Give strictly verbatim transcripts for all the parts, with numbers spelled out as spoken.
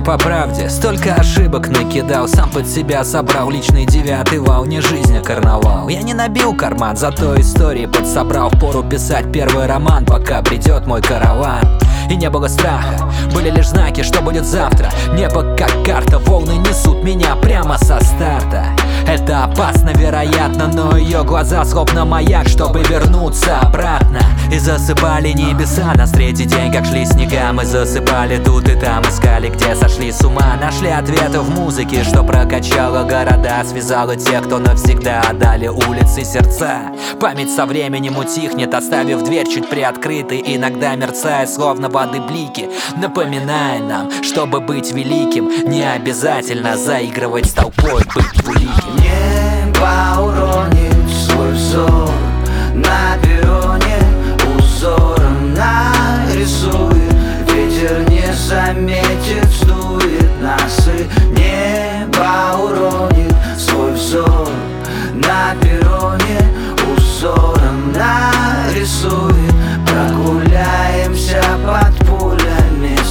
по правде, столько ошибок накидал, сам под себя собрал личный девятый вал, не жизнь, а карнавал. Я не набил карман, зато истории подсобрал, впору писать первый роман, пока придет мой караван. И не было страха, были лишь знаки, что будет завтра. Небо как карта, волны несут меня прямо со старта. Это опасно, вероятно, но ее глаза словно маяк, чтобы вернуться обратно. И засыпали небеса нас третий день, как шли снега. Мы засыпали тут и там, искали, где сошли с ума. Нашли ответы в музыке, что прокачала города, связала тех, кто навсегда отдали улицы сердца. Память со временем утихнет, оставив дверь чуть приоткрытой, иногда мерцая, словно воды блики, напоминая нам, чтобы быть великим, не обязательно заигрывать с толпой, быть двуликим. Небо уронит свой взор на перроне, узором нарисует, ветер не заметит, сдует нас. И небо уронит свой взор на перроне, узором нарисует, прогуляемся под пулями с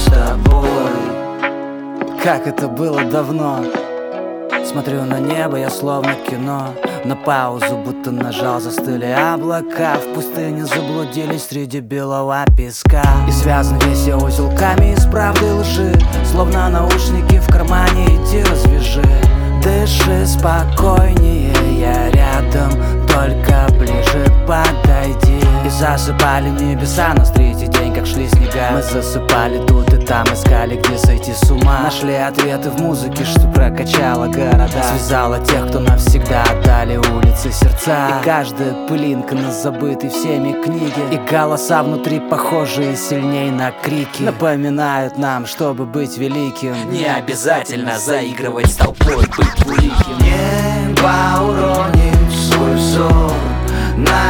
тобой. Как это было давно. Смотрю на небо, я словно кино. На паузу, будто нажал, застыли облака. В пустыне заблудились среди белого песка. И связан весь я узелками из правды и лжи, словно наушники в кармане, иди развяжи. Дыши спокойнее, я рядом, только ближе подойди. И засыпали небеса нас третий день, как шли снега. Мы засыпали тут и там, искали, где сойти с ума. Нашли ответы в музыке, что прокачала города, связала тех, кто навсегда отдали улицы сердца. И каждая пылинка на забытой всеми книге, и голоса внутри похожие сильней на крики, напоминают нам, чтобы быть великим, не обязательно заигрывать с толпой, быть двуликим. Небо уронит свой взор на